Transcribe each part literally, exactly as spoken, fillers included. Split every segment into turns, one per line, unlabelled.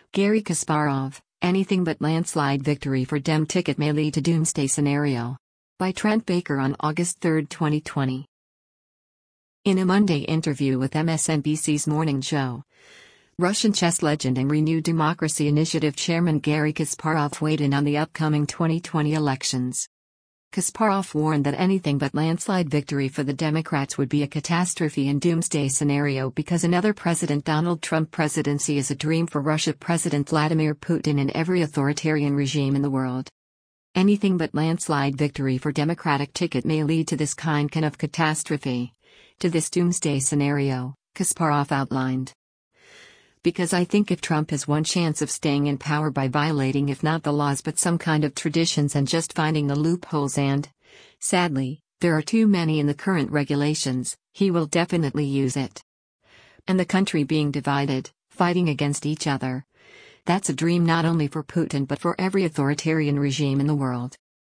Garry Kasparov, anything but landslide victory for Dem ticket may lead to doomsday scenario. By Trent Baker on August third, twenty twenty. In a Monday interview with M S N B C's Morning Joe, Russian chess legend and Renewed Democracy Initiative chairman Garry Kasparov weighed in on the upcoming twenty twenty elections. Kasparov warned that anything but landslide victory for the Democrats would be a catastrophe and doomsday scenario because another President Donald Trump presidency is a dream for Russia President Vladimir Putin and every authoritarian regime in the world. Anything but landslide victory for Democratic ticket may lead to this kind of catastrophe, to this doomsday scenario, Kasparov outlined. Because I think if Trump has one chance of staying in power by violating if not the laws but some kind of traditions and just finding the loopholes and, sadly, there are too many in the current regulations, he will definitely use it. And the country being divided, fighting against each other. That's a dream not only for Putin but for every authoritarian regime in the world.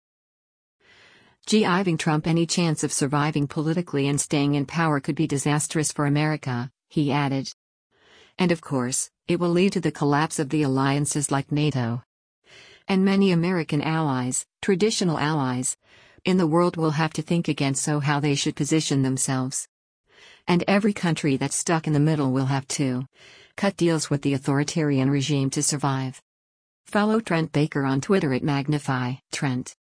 Giving Trump any chance of surviving politically and staying in power could be disastrous for America, he added. And of course, it will lead to the collapse of the alliances like NATO. And many American allies, traditional allies, in the world will have to think again so how they should position themselves. And every country that's stuck in the middle will have to cut deals with the authoritarian regime to survive. Follow Trent Baker on Twitter at Magnify Trent.